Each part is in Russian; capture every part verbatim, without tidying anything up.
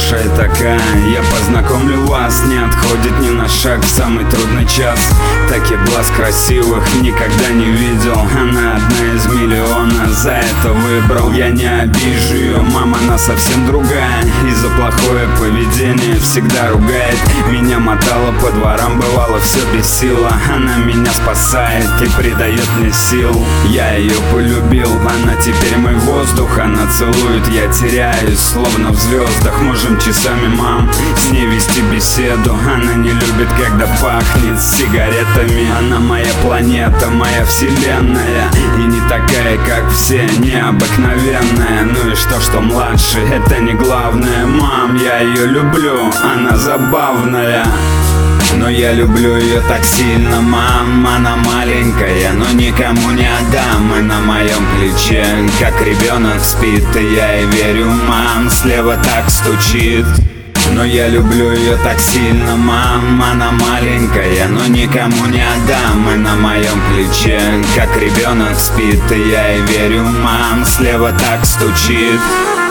хорошая такая. Я познакомлю вас, не отходит ни на шаг в самый трудный час. Таких глаз красивых никогда не видел. Она одна из миллиона, за это выбрал. Я не обижу ее, мама, она совсем другая. И за плохое поведение всегда ругает. Меня мотала по дворам, бывало все бесило. Она меня спасает и придает мне сил. Я ее полюбил, она теперь мой воздух. Она целует, я теряюсь, словно в звездах. Можем часами, мам, с ней вести беседу. Она не любит, когда пахнет сигаретами. Она моя планета, моя вселенная. И не такая, как все, необыкновенная. Ну и что, что младше, это не главное. Мам, я ее люблю, она забавная. Но я люблю ее так сильно, мам. Она маленькая, но никому не отдам. И на моем плече, как ребенок спит. И я ей верю, мам, слева так стучит. Но я люблю ее так сильно, мам. Она маленькая, но никому не отдам. И на моем плече, как ребенок спит. И я ей верю, мам, слева так стучит.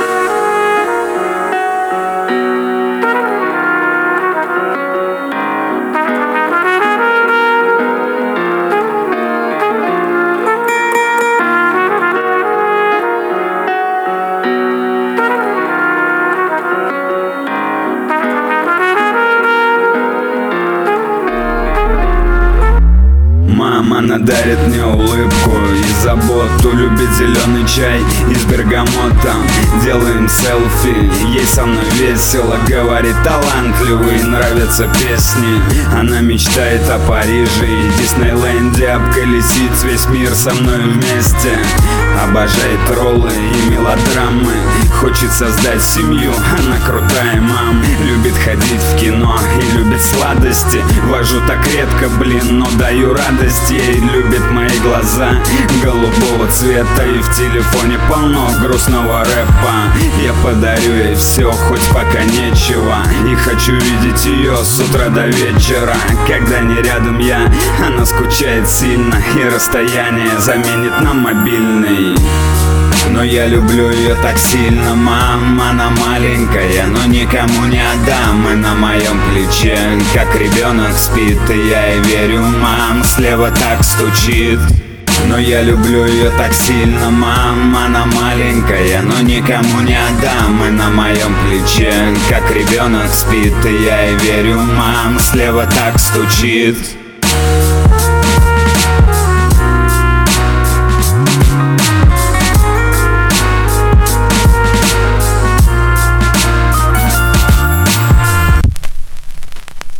Она дарит мне улыбку и заботу. Любит зеленый чай из бергамота. Делаем селфи, ей со мной весело. Говорит, талантливый, нравятся песни. Она мечтает о Париже и Диснейленде. Обколесить весь мир со мной вместе. Обожает роллы и мелодрамы. Хочет создать семью, она крутая, мам. Любит ходить в кино и любит сладости. Вожу так редко, блин, но даю радость ей. Любит мои глаза голубого цвета. И в телефоне полно грустного рэпа. Я подарю ей все, хоть пока нечего. И хочу видеть ее с утра до вечера. Когда не рядом я, она скучает сильно. И расстояние заменит нам мобильный. Но я люблю ее так сильно, мам. Она маленькая, но никому не отдам. И на моем плече, как ребенок спит. И я ей верю, мам, слева так стучит. Но я люблю ее так сильно, мам. Она маленькая, но никому не отдам. И на моем плече, как ребенок спит. И я ей верю, мам, слева так стучит.